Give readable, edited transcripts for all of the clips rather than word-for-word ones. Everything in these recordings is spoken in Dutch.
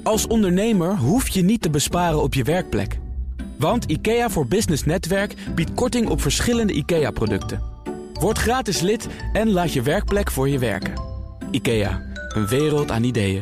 Als ondernemer hoef je niet te besparen op je werkplek. Want IKEA voor Business Netwerk biedt korting op verschillende IKEA-producten. Word gratis lid en laat je werkplek voor je werken. IKEA, een wereld aan ideeën.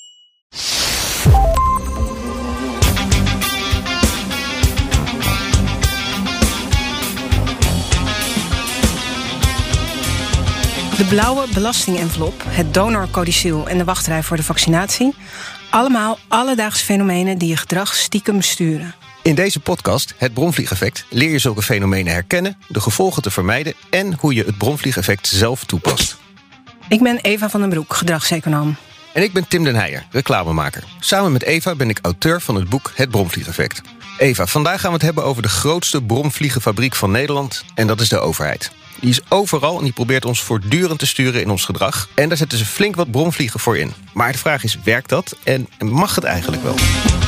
De blauwe belastingenvelop, het donorcodicil en de wachtrij voor de vaccinatie. Allemaal alledaagse fenomenen die je gedrag stiekem sturen. In deze podcast, het bromvliegeffect, leer je zulke fenomenen herkennen, de gevolgen te vermijden en hoe je het bromvliegeffect zelf toepast. Ik ben Eva van den Broek, gedragseconoom. En ik ben Tim den Heijer, reclamemaker. Samen met Eva ben ik auteur van het boek Het Bromvliegeffect. Eva, vandaag gaan we het hebben over de grootste bromvliegenfabriek van Nederland en dat is de overheid. Die is overal en die probeert ons voortdurend te sturen in ons gedrag. En daar zetten ze flink wat bromvliegen voor in. Maar de vraag is, werkt dat en mag het eigenlijk wel?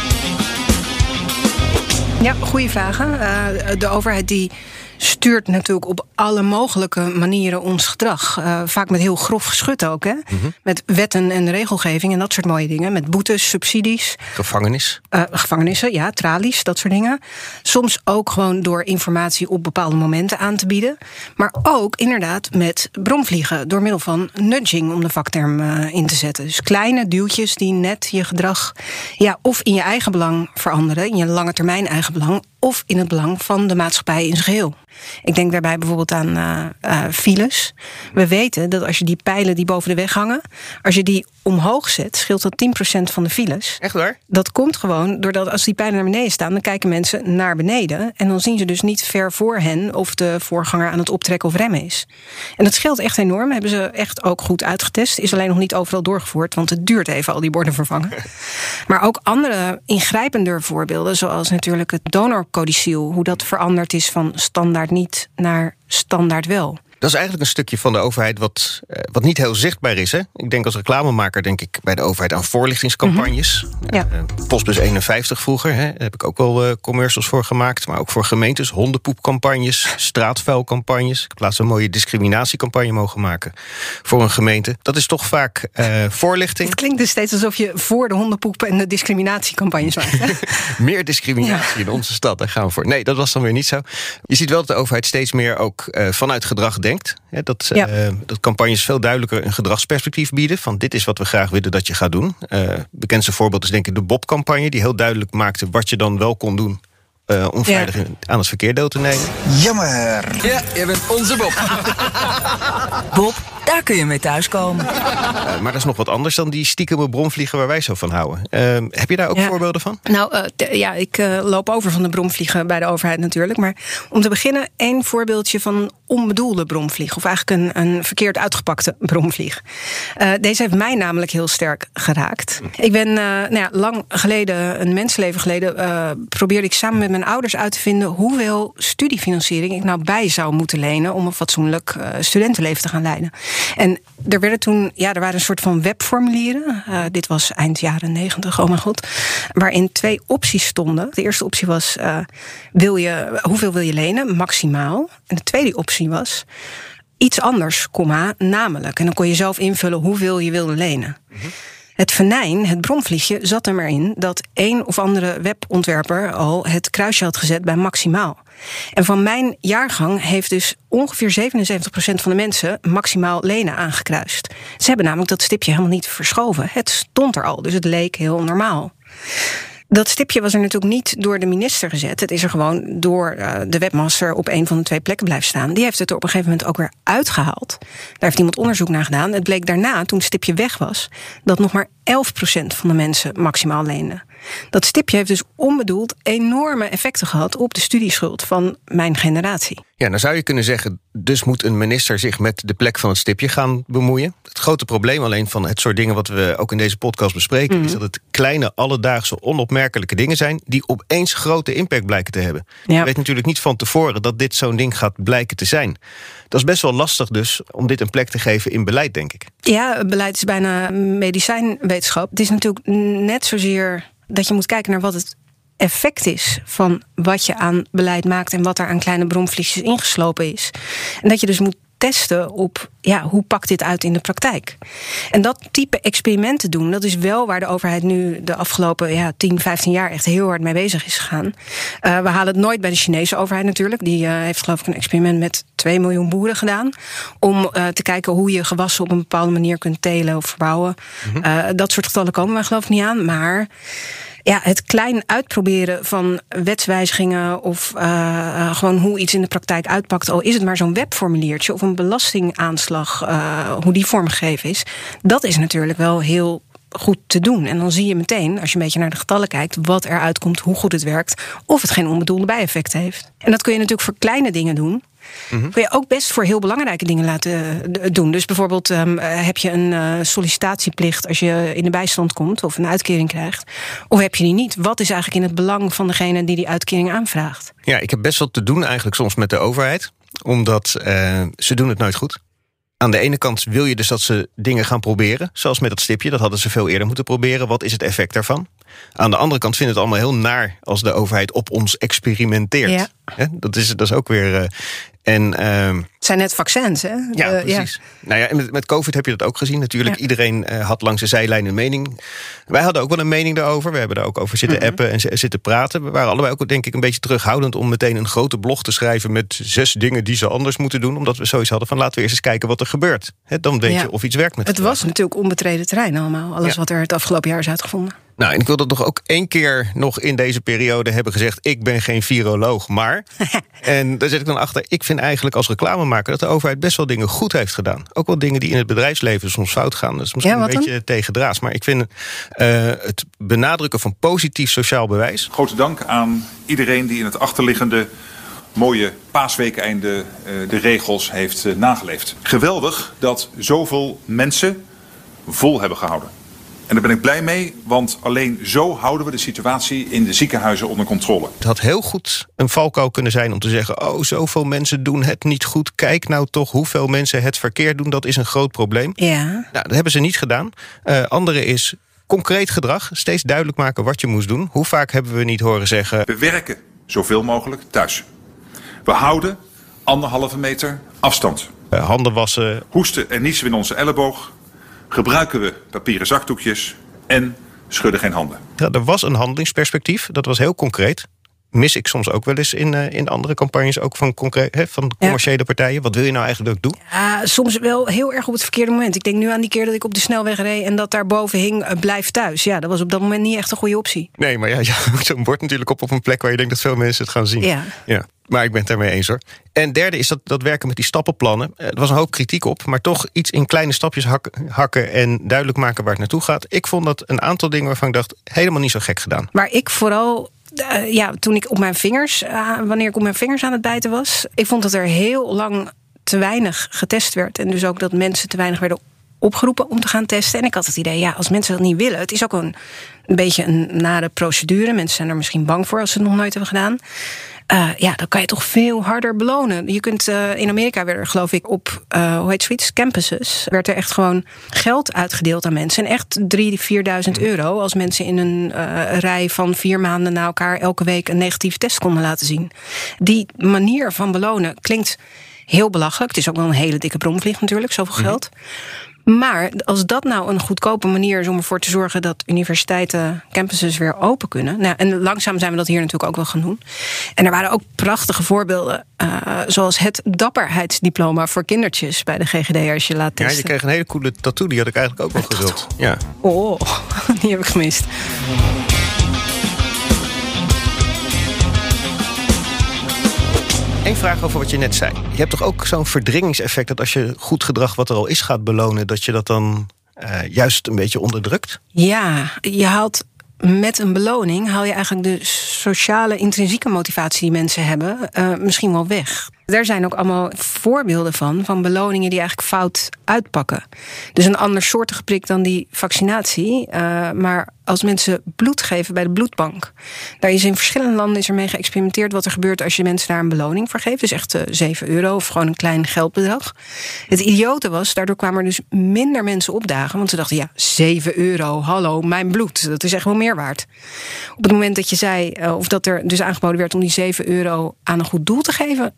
Ja, goede vragen. De overheid die stuurt natuurlijk op alle mogelijke manieren ons gedrag. Vaak met heel grof geschut ook, hè? Mm-hmm. Met wetten en regelgeving en dat soort mooie dingen. Met boetes, subsidies. Gevangenissen, ja, tralies, dat soort dingen. Soms ook gewoon door informatie op bepaalde momenten aan te bieden. Maar ook inderdaad met bromvliegen. Door middel van nudging, om de vakterm in te zetten. Dus kleine duwtjes die net je gedrag of in je eigen belang veranderen. In je lange termijn eigen belang. Of in het belang van de maatschappij in zijn geheel. Ik denk daarbij bijvoorbeeld aan files. We weten dat als je die pijlen die boven de weg hangen, als je die omhoog zet, scheelt dat 10% van de files. Echt waar? Dat komt gewoon doordat als die pijlen naar beneden staan, dan kijken mensen naar beneden. En dan zien ze dus niet ver voor hen of de voorganger aan het optrekken of remmen is. En dat scheelt echt enorm. Hebben ze echt ook goed uitgetest. Is alleen nog niet overal doorgevoerd, want het duurt even al die borden vervangen. Maar ook andere ingrijpender voorbeelden, zoals natuurlijk het donorcodicil, hoe dat veranderd is van standaard niet naar standaard wel. Dat is eigenlijk een stukje van de overheid wat niet heel zichtbaar is. Hè? Ik denk als reclamemaker denk ik bij de overheid aan voorlichtingscampagnes. Mm-hmm. Ja. Postbus 51 vroeger, daar heb ik ook wel commercials voor gemaakt. Maar ook voor gemeentes, hondenpoepcampagnes, straatvuilcampagnes. Ik heb laatst een mooie discriminatiecampagne mogen maken voor een gemeente. Dat is toch vaak voorlichting. Het klinkt dus steeds alsof je voor de hondenpoep en de discriminatiecampagnes maakt. Hè? Meer discriminatie in onze stad, daar gaan we voor. Nee, dat was dan weer niet zo. Je ziet wel dat de overheid steeds meer ook vanuit gedrag denkt. Dat campagnes veel duidelijker een gedragsperspectief bieden. Van dit is wat we graag willen dat je gaat doen. Bekendste voorbeeld is denk ik de Bob-campagne. Die heel duidelijk maakte wat je dan wel kon doen om veilig aan het verkeer deel te nemen. Jammer. Ja, jij bent onze Bob. Bob, daar kun je mee thuiskomen. Maar dat is nog wat anders dan die stiekeme bromvliegen waar wij zo van houden. Heb je daar ook voorbeelden van? Nou, ik loop over van de bromvliegen bij de overheid natuurlijk. Maar om te beginnen, één voorbeeldje van een onbedoelde bromvlieg. Of eigenlijk een verkeerd uitgepakte bromvlieg. Deze heeft mij namelijk heel sterk geraakt. Ik ben lang geleden, een mensenleven geleden, probeerde ik samen met mijn ouders uit te vinden hoeveel studiefinanciering ik nou bij zou moeten lenen om een fatsoenlijk studentenleven te gaan leiden. En er waren een soort van webformulieren. Dit was eind jaren 90, oh mijn god. Waarin 2 opties stonden. De eerste optie was, hoeveel wil je lenen? Maximaal. En de tweede optie was iets anders, namelijk. En dan kon je zelf invullen hoeveel je wilde lenen. Mm-hmm. Het venijn, het bromvliegje, zat er maar in dat een of andere webontwerper al het kruisje had gezet bij maximaal. En van mijn jaargang heeft dus ongeveer 77% van de mensen maximaal lenen aangekruist. Ze hebben namelijk dat stipje helemaal niet verschoven. Het stond er al, dus het leek heel normaal. Dat stipje was er natuurlijk niet door de minister gezet. Het is er gewoon door de webmaster op een van de 2 plekken blijven staan. Die heeft het er op een gegeven moment ook weer uitgehaald. Daar heeft iemand onderzoek naar gedaan. Het bleek daarna, toen het stipje weg was, dat nog maar 11% van de mensen maximaal leenden. Dat stipje heeft dus onbedoeld enorme effecten gehad op de studieschuld van mijn generatie. Ja, nou zou je kunnen zeggen, dus moet een minister zich met de plek van het stipje gaan bemoeien. Het grote probleem alleen van het soort dingen wat we ook in deze podcast bespreken, is dat het kleine, alledaagse, onopmerkelijke dingen zijn die opeens grote impact blijken te hebben. Ja. Je weet natuurlijk niet van tevoren dat dit zo'n ding gaat blijken te zijn. Dat is best wel lastig dus om dit een plek te geven in beleid, denk ik. Ja, beleid is bijna medicijnwetenschap. Het is natuurlijk net zozeer dat je moet kijken naar wat het effect is van wat je aan beleid maakt en wat er aan kleine bromvliegjes ingeslopen is. En dat je dus moet testen op hoe pakt dit uit in de praktijk. En dat type experimenten doen, dat is wel waar de overheid nu de afgelopen 10, 15 jaar echt heel hard mee bezig is gegaan. We halen het nooit bij de Chinese overheid natuurlijk. Die heeft geloof ik een experiment met 2 miljoen boeren gedaan. Om te kijken hoe je gewassen op een bepaalde manier kunt telen of verbouwen. Dat soort getallen komen we geloof ik niet aan. Maar het klein uitproberen van wetswijzigingen of gewoon hoe iets in de praktijk uitpakt, al is het maar zo'n webformuliertje of een belastingaanslag, hoe die vormgegeven is, dat is natuurlijk wel heel goed te doen. En dan zie je meteen, als je een beetje naar de getallen kijkt, wat eruit komt, hoe goed het werkt, of het geen onbedoelde bijeffecten heeft. En dat kun je natuurlijk voor kleine dingen doen. Kun je ook best voor heel belangrijke dingen laten doen. Dus bijvoorbeeld heb je een sollicitatieplicht als je in de bijstand komt of een uitkering krijgt. Of heb je die niet? Wat is eigenlijk in het belang van degene die uitkering aanvraagt? Ja, ik heb best wat te doen eigenlijk soms met de overheid. Omdat ze doen het nooit goed. Aan de ene kant wil je dus dat ze dingen gaan proberen. Zoals met dat stipje, dat hadden ze veel eerder moeten proberen. Wat is het effect daarvan? Aan de andere kant vind ik het allemaal heel naar als de overheid op ons experimenteert. Ja. Dat is ook weer. Het zijn net vaccins, hè? Ja, precies. Nou ja, en met COVID heb je dat ook gezien. Natuurlijk, iedereen had langs de zijlijn een mening. Wij hadden ook wel een mening daarover. We hebben daar ook over zitten appen en zitten praten. We waren allebei ook denk ik een beetje terughoudend om meteen een grote blog te schrijven met 6 dingen die ze anders moeten doen. Omdat we zoiets hadden van laten we eerst eens kijken wat er gebeurt. Dan weet je of iets werkt met het. Het was natuurlijk onbetreden terrein allemaal. Alles wat er het afgelopen jaar is uitgevonden. Nou, en ik wil dat nog ook 1 keer nog in deze periode hebben gezegd, ik ben geen viroloog, maar. En daar zit ik dan achter, ik vind eigenlijk als reclamemaker dat de overheid best wel dingen goed heeft gedaan. Ook wel dingen die in het bedrijfsleven soms fout gaan. Dat is misschien een beetje tegendraads. Maar ik vind het benadrukken van positief sociaal bewijs. Grote dank aan iedereen die in het achterliggende mooie paasweekeinde de regels heeft nageleefd. Geweldig dat zoveel mensen vol hebben gehouden. En daar ben ik blij mee, want alleen zo houden we de situatie in de ziekenhuizen onder controle. Het had heel goed een valkuil kunnen zijn om te zeggen, zoveel mensen doen het niet goed. Kijk nou toch hoeveel mensen het verkeerd doen. Dat is een groot probleem. Ja. Nou, dat hebben ze niet gedaan. Andere is concreet gedrag. Steeds duidelijk maken wat je moest doen. Hoe vaak hebben we niet horen zeggen, we werken zoveel mogelijk thuis. We houden 1,5 meter afstand. Handen wassen. Hoesten en niezen in onze elleboog. Gebruiken we papieren zakdoekjes en schudden geen handen. Ja, er was een handelingsperspectief, dat was heel concreet. Mis ik soms ook wel eens in andere campagnes, ook van commerciële partijen. Wat wil je nou eigenlijk dat ik doe? Ja, soms wel heel erg op het verkeerde moment. Ik denk nu aan die keer dat ik op de snelweg reed en dat daarboven hing, blijf thuis. Ja, dat was op dat moment niet echt een goede optie. Nee, maar ja, zo'n bord natuurlijk op een plek waar je denkt dat veel mensen het gaan zien. Ja. Maar ik ben het daarmee eens hoor. En derde is dat werken met die stappenplannen. Er was een hoop kritiek op, maar toch iets in kleine stapjes hakken en duidelijk maken waar het naartoe gaat. Ik vond dat een aantal dingen waarvan ik dacht, helemaal niet zo gek gedaan. Maar ik vooral, toen ik wanneer ik op mijn vingers aan het bijten was, ik vond dat er heel lang te weinig getest werd. En dus ook dat mensen te weinig werden opgeroepen om te gaan testen. En ik had het idee, als mensen dat niet willen, het is ook een beetje een nare procedure. Mensen zijn er misschien bang voor als ze het nog nooit hebben gedaan. Dan kan je toch veel harder belonen. Je kunt in Amerika werden er, geloof ik, op campuses werd er echt gewoon geld uitgedeeld aan mensen. En echt 3.000-4.000 euro als mensen in een rij van 4 maanden na elkaar elke week een negatieve test konden laten zien. Die manier van belonen klinkt heel belachelijk. Het is ook wel een hele dikke bromvlieg natuurlijk, zoveel geld. Maar als dat nou een goedkope manier is om ervoor te zorgen dat universiteiten, campuses weer open kunnen. Nou, en langzaam zijn we dat hier natuurlijk ook wel gaan doen. En er waren ook prachtige voorbeelden, zoals het dapperheidsdiploma voor kindertjes bij de GGD als je laat testen. Ja, je kreeg een hele coole tattoo, die had ik eigenlijk ook wel gewild. Ja. Oh, die heb ik gemist. Eén vraag over wat je net zei. Je hebt toch ook zo'n verdringingseffect dat als je goed gedrag wat er al is gaat belonen, dat je dat dan juist een beetje onderdrukt? Ja, je haalt met een beloning haal je eigenlijk de sociale intrinsieke motivatie die mensen hebben misschien wel weg. Er zijn ook allemaal voorbeelden van beloningen die eigenlijk fout uitpakken. Dus een andersoortige prik dan die vaccinatie. Maar als mensen bloed geven bij de bloedbank. Daar is in verschillende landen mee geëxperimenteerd wat er gebeurt als je mensen daar een beloning voor geeft. Dus echt €7 of gewoon een klein geldbedrag. Het idiote was, daardoor kwamen er dus minder mensen opdagen. Want ze dachten, €7, hallo, mijn bloed. Dat is echt wel meer waard. Op het moment dat je zei, of dat er dus aangeboden werd om die €7 aan een goed doel te geven, ging het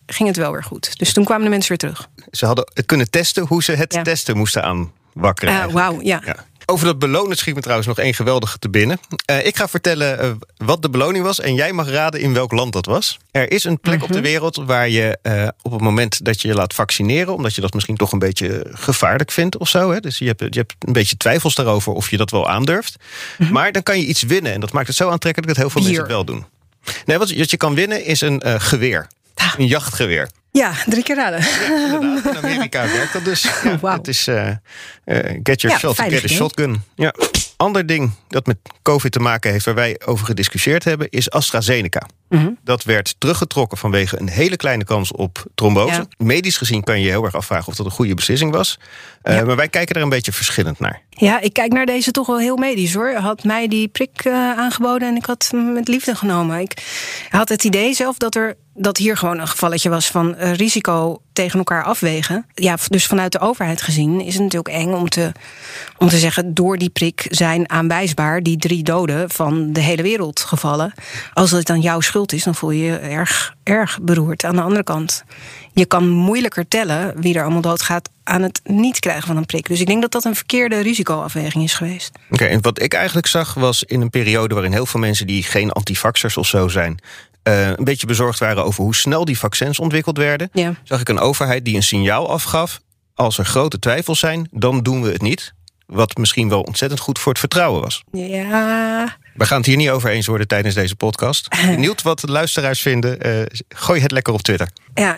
wel weer goed. Dus toen kwamen de mensen weer terug. Ze hadden het kunnen testen hoe ze het testen moesten aanwakkeren. Wauw, ja. Over dat belonen schiet me trouwens nog één geweldige te binnen. Ik ga vertellen wat de beloning was en jij mag raden in welk land dat was. Er is een plek op de wereld waar je op het moment dat je je laat vaccineren, omdat je dat misschien toch een beetje gevaarlijk vindt of zo. Hè? Dus je hebt een beetje twijfels daarover of je dat wel aandurft. Maar dan kan je iets winnen en dat maakt het zo aantrekkelijk dat heel veel mensen het wel doen. Nee, wat je kan winnen is een geweer. Een jachtgeweer. Ja, 3 keer raden. Ja, inderdaad. In Amerika werkt dat dus. Ja, wow. Het is get your shot, get a shotgun. Ja. Ander ding dat met COVID te maken heeft, waar wij over gediscussieerd hebben, is AstraZeneca. Dat werd teruggetrokken vanwege een hele kleine kans op trombose. Ja. Medisch gezien kan je heel erg afvragen of dat een goede beslissing was. Maar wij kijken er een beetje verschillend naar. Ja, ik kijk naar deze toch wel heel medisch hoor. Had mij die prik aangeboden en ik had hem met liefde genomen. Ik had het idee zelf dat hier gewoon een gevalletje was van risico tegen elkaar afwegen. Ja, dus vanuit de overheid gezien is het natuurlijk eng om te zeggen, door die prik zijn aanwijsbaar die 3 doden van de hele wereld gevallen. Als het dan jouw schuld is, dan voel je je erg beroerd. Aan de andere kant, je kan moeilijker tellen wie er allemaal doodgaat aan het niet krijgen van een prik. Dus ik denk dat dat een verkeerde risicoafweging is geweest. Oké, en wat ik eigenlijk zag was in een periode waarin heel veel mensen die geen antivaxers of zo zijn, een beetje bezorgd waren over hoe snel die vaccins ontwikkeld werden. Ja. Zag ik een overheid die een signaal afgaf: als er grote twijfels zijn, dan doen we het niet. Wat misschien wel ontzettend goed voor het vertrouwen was. Ja. We gaan het hier niet over eens worden tijdens deze podcast. Benieuwd wat de luisteraars vinden. Gooi het lekker op Twitter.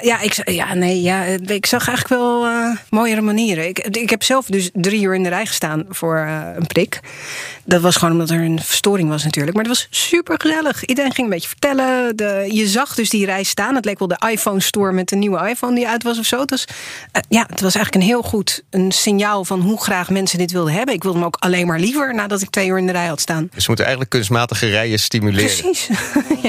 Ik zag eigenlijk wel mooiere manieren. Ik heb zelf dus 3 uur in de rij gestaan voor een prik. Dat was gewoon omdat er een verstoring was natuurlijk. Maar het was super gezellig. Iedereen ging een beetje vertellen. Je zag dus die rij staan. Het leek wel de iPhone Store met de nieuwe iPhone die uit was of zo. Het was eigenlijk een heel goed een signaal van hoe graag mensen dit wilden hebben. Ik wilde hem ook alleen maar liever nadat ik 2 uur in de rij had staan. Dus we moeten eigenlijk kunstmatige rijen stimuleren. Precies. Ja.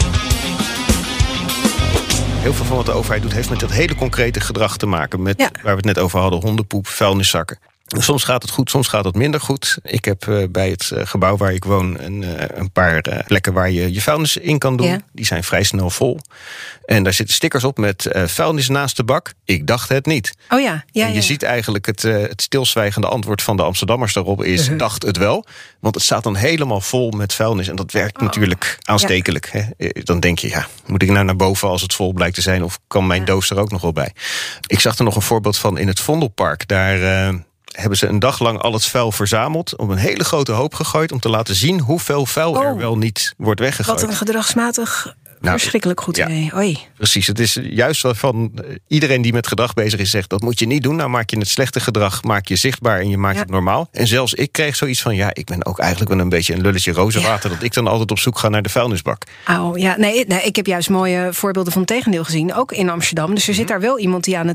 Heel veel van wat de overheid doet heeft met dat hele concrete gedrag te maken. Met waar we het net over hadden, hondenpoep, vuilniszakken. Soms gaat het goed, soms gaat het minder goed. Ik heb bij het gebouw waar ik woon een paar plekken waar je je vuilnis in kan doen. Ja. Die zijn vrij snel vol. En daar zitten stickers op met vuilnis naast de bak. Ik dacht het niet. Oh ja. En je ziet eigenlijk het stilzwijgende antwoord van de Amsterdammers daarop is dacht het wel. Want het staat dan helemaal vol met vuilnis. En dat werkt natuurlijk aanstekelijk. Ja. Hè? Dan denk je, moet ik nou naar boven als het vol blijkt te zijn? Of kan mijn doos er ook nog wel bij? Ik zag er nog een voorbeeld van in het Vondelpark. Daar hebben ze een dag lang al het vuil verzameld, op een hele grote hoop gegooid, om te laten zien hoeveel vuil er wel niet wordt weggegooid. Wat een gedragsmatig verschrikkelijk goed idee. Oei. Precies, het is juist van iedereen die met gedrag bezig is zegt, dat moet je niet doen. Nou maak je het slechte gedrag zichtbaar en je maakt het normaal. En zelfs ik kreeg zoiets van, ik ben ook eigenlijk wel een beetje een lulletje rozenwater, dat ik dan altijd op zoek ga naar de vuilnisbak. Nee, ik heb juist mooie voorbeelden van het tegendeel gezien, ook in Amsterdam. Dus er zit daar wel iemand die aan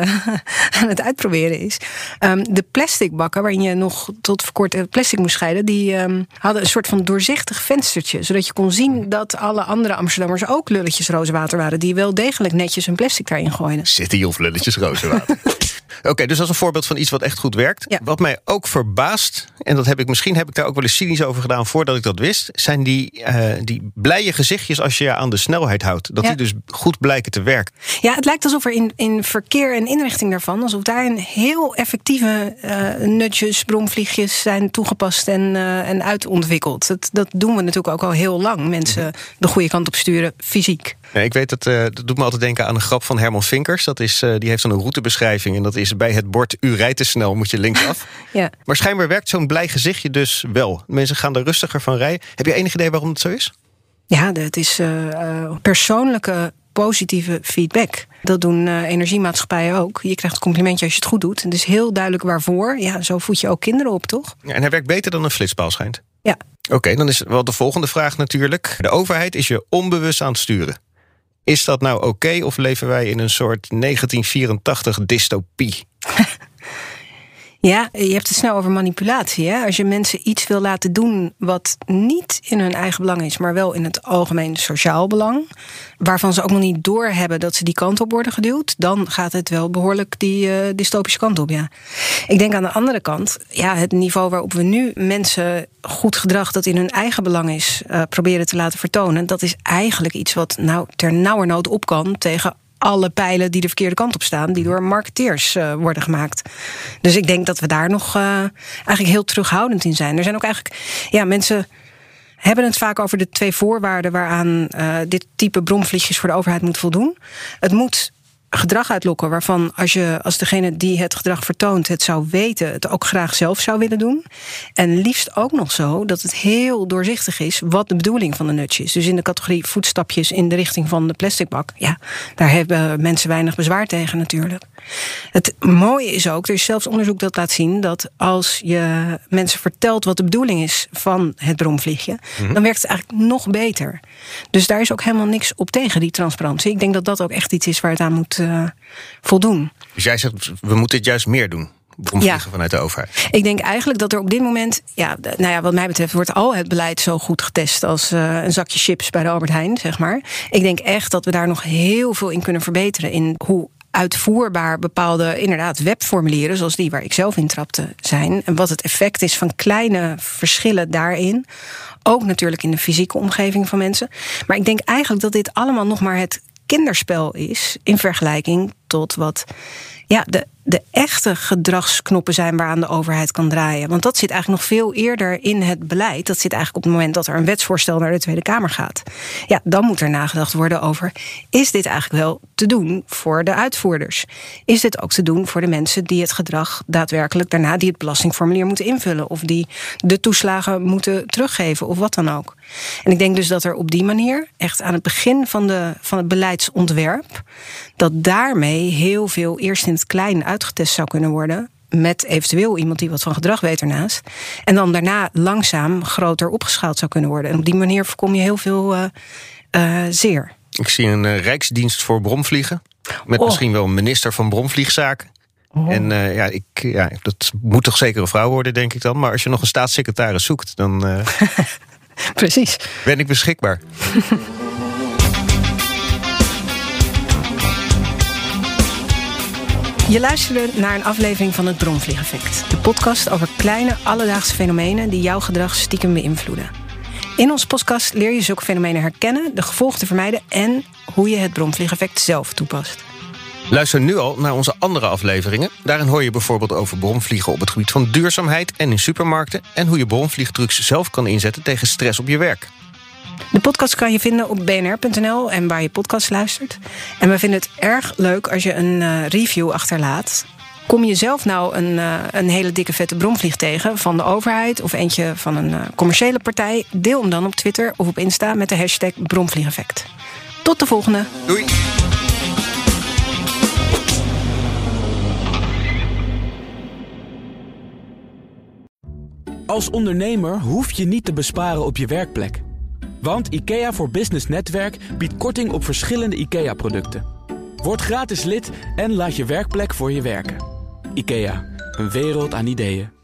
het uitproberen is. De plastic bakken, waarin je nog tot voor kort plastic moest scheiden, die hadden een soort van doorzichtig venstertje, zodat je kon zien dat alle andere Amsterdammers ook lulletjes rozenwater waren, die wel degelijk netjes hun plastic daarin gooiden. City of lulletjes rozenwater. Oké, dus dat is een voorbeeld van iets wat echt goed werkt. Ja. Wat mij ook verbaast, en misschien heb ik daar ook wel eens cynisch over gedaan voordat ik dat wist, zijn die blije gezichtjes als je je aan de snelheid houdt. Dat die dus goed blijken te werken. Ja, het lijkt alsof er in verkeer en inrichting daarvan, alsof daar een heel effectieve nutjes, bromvliegjes zijn toegepast en uitontwikkeld. Dat doen we natuurlijk ook al heel lang. Mensen de goede kant op sturen, fysiek. Ja, ik weet dat doet me altijd denken aan een grap van Herman Vinkers. Die heeft dan een routebeschrijving en dat is bij het bord u rijdt te snel, moet je linksaf. Ja. Maar schijnbaar werkt zo'n blij gezichtje dus wel. Mensen gaan er rustiger van rijden. Heb je enig idee waarom het zo is? Ja, het is persoonlijke positieve feedback. Dat doen energiemaatschappijen ook. Je krijgt een complimentje als je het goed doet. Het is heel duidelijk waarvoor. Ja, zo voed je ook kinderen op, toch? Ja, en hij werkt beter dan een flitspaal schijnt. Ja. Oké, dan is wel de volgende vraag natuurlijk. De overheid is je onbewust aan het sturen. Is dat nou oké, of leven wij in een soort 1984 dystopie? Ja, je hebt het snel over manipulatie. Hè? Als je mensen iets wil laten doen wat niet in hun eigen belang is, maar wel in het algemeen sociaal belang, waarvan ze ook nog niet doorhebben dat ze die kant op worden geduwd, dan gaat het wel behoorlijk die dystopische kant op, ja. Ik denk aan de andere kant, het niveau waarop we nu mensen goed gedrag dat in hun eigen belang is proberen te laten vertonen, dat is eigenlijk iets wat ter nauwernood op kan tegen alle pijlen die de verkeerde kant op staan, die door marketeers worden gemaakt. Dus ik denk dat we daar nog eigenlijk heel terughoudend in zijn. Er zijn ook eigenlijk, mensen hebben het vaak over de 2 voorwaarden waaraan dit type bromvliegjes voor de overheid moet voldoen. Het moet gedrag uitlokken waarvan als degene die het gedrag vertoont het zou weten, het ook graag zelf zou willen doen. En liefst ook nog zo dat het heel doorzichtig is wat de bedoeling van de nudge is. Dus in de categorie voetstapjes in de richting van de plastic bak, daar hebben mensen weinig bezwaar tegen natuurlijk. Het mooie is ook, er is zelfs onderzoek dat laat zien dat als je mensen vertelt wat de bedoeling is van het bromvliegje, dan werkt het eigenlijk nog beter. Dus daar is ook helemaal niks op tegen, die transparantie. Ik denk dat dat ook echt iets is waar het aan moet voldoen. Dus jij zegt, we moeten het juist meer doen, bromvliegen vanuit de overheid. Ik denk eigenlijk dat er op dit moment, wat mij betreft, wordt al het beleid zo goed getest als een zakje chips bij de Albert Heijn, zeg maar. Ik denk echt dat we daar nog heel veel in kunnen verbeteren in hoe uitvoerbaar bepaalde inderdaad webformulieren, zoals die waar ik zelf in trapte, zijn. En wat het effect is van kleine verschillen daarin. Ook natuurlijk in de fysieke omgeving van mensen. Maar ik denk eigenlijk dat dit allemaal nog maar het kinderspel is in vergelijking tot wat de echte gedragsknoppen zijn waaraan de overheid kan draaien. Want dat zit eigenlijk nog veel eerder in het beleid. Dat zit eigenlijk op het moment dat er een wetsvoorstel naar de Tweede Kamer gaat. Ja, dan moet er nagedacht worden over, is dit eigenlijk wel te doen voor de uitvoerders? Is dit ook te doen voor de mensen die het gedrag daadwerkelijk daarna, die het belastingformulier moeten invullen, of die de toeslagen moeten teruggeven, of wat dan ook? En ik denk dus dat er op die manier, echt aan het begin van het beleidsontwerp, dat daarmee heel veel eerst in het klein uitgetest zou kunnen worden, met eventueel iemand die wat van gedrag weet ernaast, en dan daarna langzaam groter opgeschaald zou kunnen worden. En op die manier voorkom je heel veel zeer. Ik zie een Rijksdienst voor bromvliegen, met misschien wel een minister van bromvliegzaken. En dat moet toch zeker een vrouw worden, denk ik dan. Maar als je nog een staatssecretaris zoekt, dan precies. Ben ik beschikbaar. Je luisterde naar een aflevering van het Bromvliegeffect. De podcast over kleine alledaagse fenomenen die jouw gedrag stiekem beïnvloeden. In onze podcast leer je zulke fenomenen herkennen, de gevolgen te vermijden en hoe je het bromvliegeffect zelf toepast. Luister nu al naar onze andere afleveringen. Daarin hoor je bijvoorbeeld over bromvliegen op het gebied van duurzaamheid en in supermarkten, en hoe je bromvliegtrucs zelf kan inzetten tegen stress op je werk. De podcast kan je vinden op bnr.nl en waar je podcast luistert. En we vinden het erg leuk als je een review achterlaat. Kom je zelf nou een hele dikke vette bromvlieg tegen van de overheid of eentje van een commerciële partij? Deel hem dan op Twitter of op Insta met de hashtag Bromvliegeffect. Tot de volgende. Doei. Als ondernemer hoef je niet te besparen op je werkplek. Want IKEA voor Business Netwerk biedt korting op verschillende IKEA-producten. Word gratis lid en laat je werkplek voor je werken. IKEA, een wereld aan ideeën.